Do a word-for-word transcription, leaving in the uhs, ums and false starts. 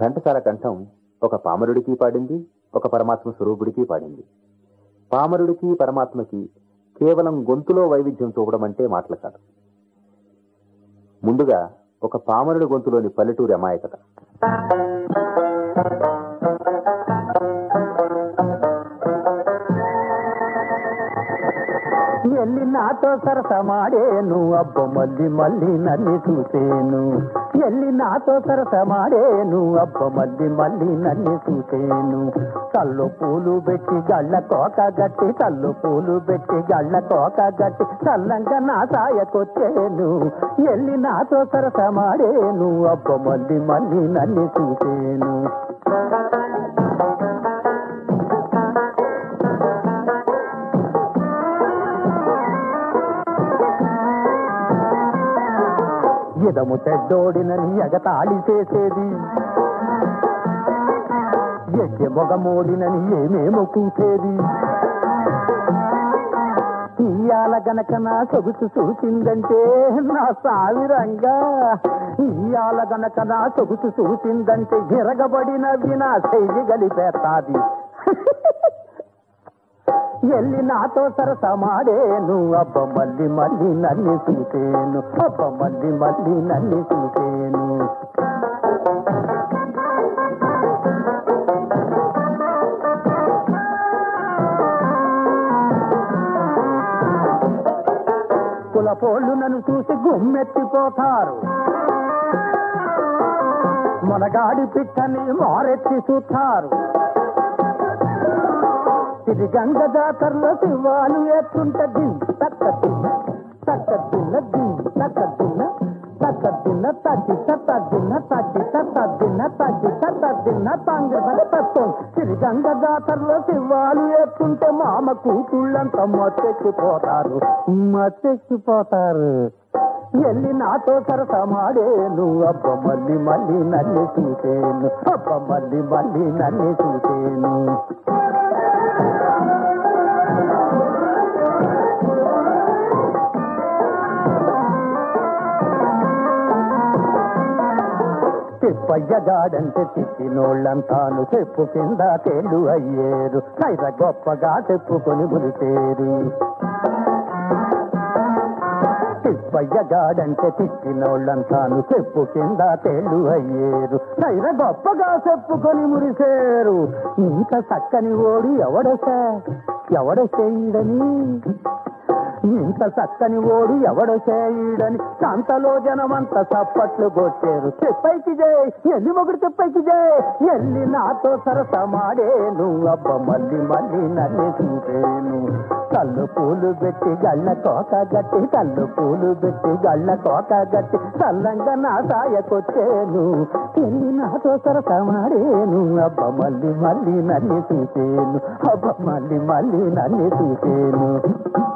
ఘంటసాల కంఠం ఒక పామరుడికి పాడింది, ఒక పరమాత్మ స్వరూపుడికి పాడింది. పామరుడికి పరమాత్మకి కేవలం గొంతులో వైవిధ్యం చూపడం అంటే మాటలు కాదు. ముందుగా ఒక పామరుడి గొంతులోని పల్లెటూరి అమాయకత. ఎల్లి నాతో సరసమాడేను అబ్బ మళ్ళీ మళ్ళీ నన్ను చూసేను. ఎల్లి నాతో సరసమాడేను అబ్బ మళ్ళీ మళ్ళీ నన్ను చూసేను. కళ్ళు పూలు పెట్టి గళ్ళ కోక గట్టి, కళ్ళు పూలు పెట్టి గళ్ళ కోక గట్టి చల్లంగా నా సాయకొచ్చేను. ఎల్లి నాతో సరసమాడేను అబ్బ మళ్ళీ మళ్ళీ నన్ను చూసేను. ఎదము చెడ్డోడినని ఎగతాళి చేసేది, ఎక్కె మొగమోడినని ఏమేమో కూసేది. ఇయ్యాల గనక నా సొగుసు చూసిందంటే నా సావిరంగా, ఇయ్యాల గనక నా సొగుసు చూసిందంటే గిరగబడినవి నా చెయ్యి గలిపేస్తాది. ఎల్లి నాతో సరసమాడేను అబ్బ మళ్ళీ మళ్ళీ నన్ను చూసేను, అబ్బ మళ్ళీ మళ్ళీ నన్ను చూసేను. కులపోళ్ళు నన్ను చూసి గుమ్మెత్తిపోతారు, మనగాడి పిట్టని మారెత్తి చూస్తారు. ఇది గంగ జాతరలో శివాలు ఎత్తుంటే దిన్ తక్క తిన్న తక్క తిన్న దిన్ తక్క తిన్న తక్క తిన్న తగ్గి తక్క తిన్న తగ్గి తక్క తిన్న తగ్గి తక్క తిన్న తంగ తత్వం. ఇది గంగ జాతరలో శివాలు ఎత్తుంటే మామ కూతుళ్ళంతా మత్తెక్కిపోతారు, మత్తెక్కిపోతారు. ఎల్లి నాతో సరసమాడేను అబ్బ మళ్ళీ మళ్ళీ నన్ను చూసేను, అబ్బ మళ్ళీ మళ్ళీ నన్ను చూసేను. తిప్పయ్యగాడంటే తిప్పినోళ్ళంతాను చెప్పు కింద తేళ్ళు అయ్యేరు, కైర గొప్పగా చెప్పుకొని మురిసేరు. తిప్పయ్యగాడంటే తిప్పినోళ్ళంతాను చెప్పు కింద తేళ్ళు అయ్యేరు, కైర గొప్పగా చెప్పుకొని మురిసేరు. ఇంత చక్కని ఓడి ఎవడసే ఎవడసేయడని, ఇంత చక్కని ఓడి ఎవడ చేయడని సంతలో జనమంతా చప్పట్లు కొట్టారు. చెప్పైకి జై ఎల్లి మొగుడు, చెప్పైకి జై. ఎల్లి నాతో సరసమాడేను అబ్బ మళ్ళీ మళ్ళీ నన్ను చూసేను. కళ్ళు పూలు పెట్టి గళ్ళ కోక గట్టి, కళ్ళు పూలు పెట్టి గళ్ళ కోక గట్టి చల్లంగా నా సాయకొచ్చేను. ఎల్లి నాతో సరసమాడేను అబ్బ మళ్ళీ మళ్ళీ నన్ను చూసేను, అబ్బ మళ్ళీ మళ్ళీ నన్ను చూసేను.